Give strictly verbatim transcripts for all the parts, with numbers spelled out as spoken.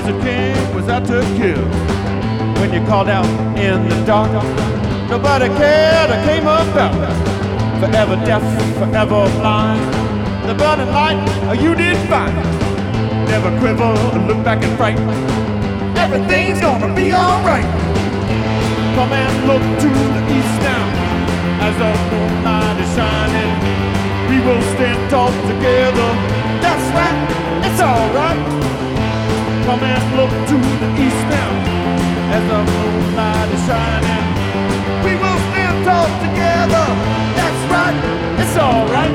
as a king was out to kill. When you called out in the dark, nobody cared or came about. Forever deaf, forever blind. The burning light, you did fine. Never quiver or look back in fright. Everything's gonna be alright. Come and look to the east now, as the moonlight is shining. We will stand tall together. That's right, it's alright. Come and look to the east now, as the moonlight is shining. We will stand tall together. That's right, it's alright.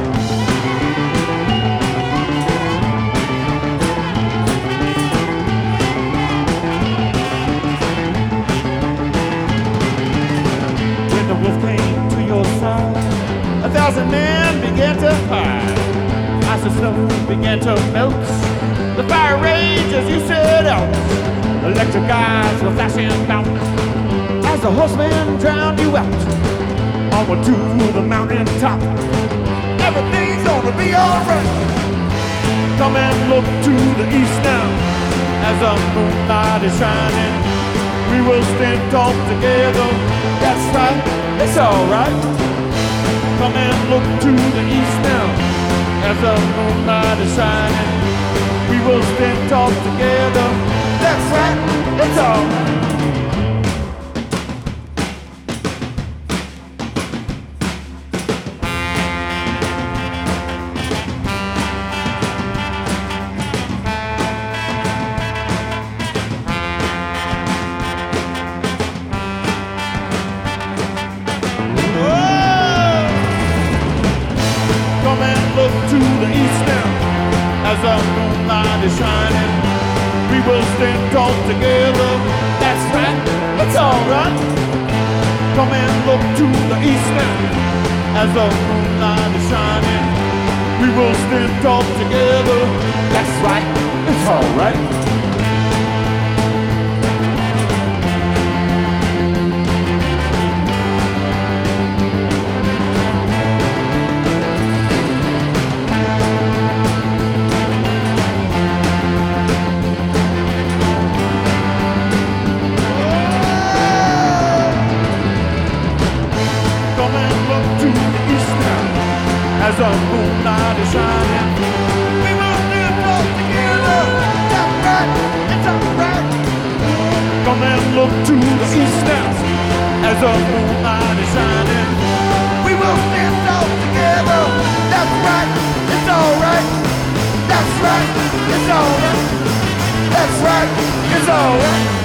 When the wolf came to your side, a thousand men began to hide. Ice and snow began to melt. The fire raged as you set out. Electric eyes were flashing out as the horseman drowned you out. Onward to the mountain top. Everything's gonna be alright. Come and look to the east now, as the moonlight is shining. We will stand tall together. That's right, it's alright. Come and look to the east now, as the moonlight is shining. We will stand tall together. That's right, it's alright. Come and look to the east now, as the moonlight is shining. We will stand tall together. That's right, it's alright. Come and look to the east now, as the moonlight is shining. We will stand tall together. That's right, it's alright. As the moonlight is shining, we will stand tall together. That's right, it's alright. Come and look to the east now, as the moonlight is shining. We will stand tall together. That's right, it's alright. That's right, it's alright. That's right, it's alright.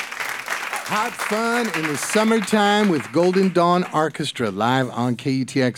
Hot fun in the summertime with Golden Dawn Orchestra live on K U T X